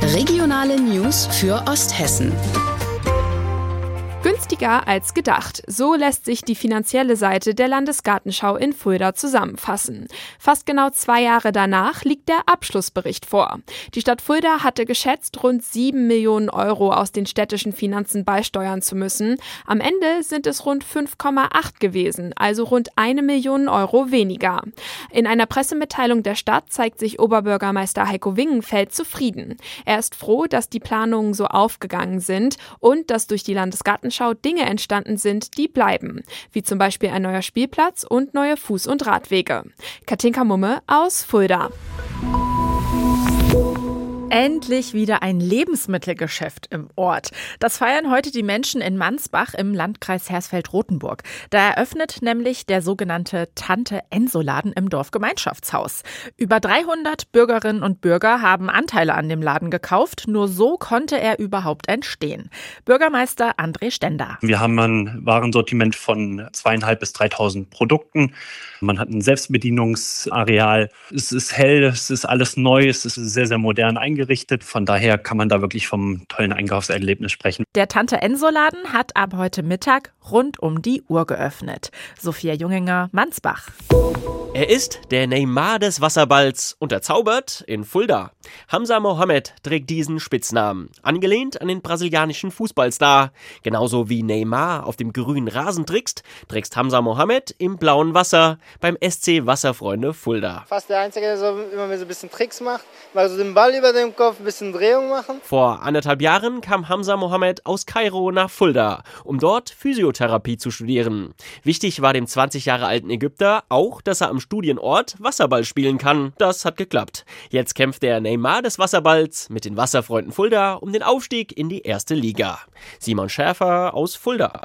Regionale News für Osthessen. Günstiger als gedacht. So lässt sich die finanzielle Seite der Landesgartenschau in Fulda zusammenfassen. Fast genau 2 Jahre danach liegt der Abschlussbericht vor. Die Stadt Fulda hatte geschätzt, rund 7 Millionen Euro aus den städtischen Finanzen beisteuern zu müssen. Am Ende sind es rund 5,8 gewesen, also rund 1 Million Euro weniger. In einer Pressemitteilung der Stadt zeigt sich Oberbürgermeister Heiko Wingenfeld zufrieden. Er ist froh, dass die Planungen so aufgegangen sind und dass durch die Landesgartenschau Dinge entstanden sind, die bleiben, wie zum Beispiel ein neuer Spielplatz und neue Fuß- und Radwege. Katinka Mumme aus Fulda. Endlich wieder ein Lebensmittelgeschäft im Ort. Das feiern heute die Menschen in Mansbach im Landkreis Hersfeld-Rotenburg. Da eröffnet nämlich der sogenannte Tante-Enso-Laden im Dorfgemeinschaftshaus. Über 300 Bürgerinnen und Bürger haben Anteile an dem Laden gekauft. Nur so konnte er überhaupt entstehen. Bürgermeister André Stender. Wir haben ein Warensortiment von 2.500 bis 3.000 Produkten. Man hat ein Selbstbedienungsareal. Es ist hell, es ist alles neu, es ist sehr, sehr modern eingerichtet. Von daher kann man da wirklich vom tollen Einkaufserlebnis sprechen. Der Tante-Enso-Laden hat ab heute Mittag rund um die Uhr geöffnet. Sophia Junginger, Mansbach. Er ist der Neymar des Wasserballs und er zaubert in Fulda. Hamza Mohamed trägt diesen Spitznamen, angelehnt an den brasilianischen Fußballstar. Genauso wie Neymar auf dem grünen Rasen trickst Hamza Mohamed im blauen Wasser beim SC Wasserfreunde Fulda. Fast der Einzige, der immer so ein bisschen Tricks macht, mal so den Ball über dem Kopf, ein bisschen Drehung machen. Vor 1,5 Jahren kam Hamza Mohamed aus Kairo nach Fulda, um dort Physiotherapie zu studieren. Wichtig war dem 20 Jahre alten Ägypter auch, dass er am Studienort Wasserball spielen kann. Das hat geklappt. Jetzt kämpft der Neymar des Wasserballs mit den Wasserfreunden Fulda um den Aufstieg in die 1. Liga. Simon Schäfer aus Fulda.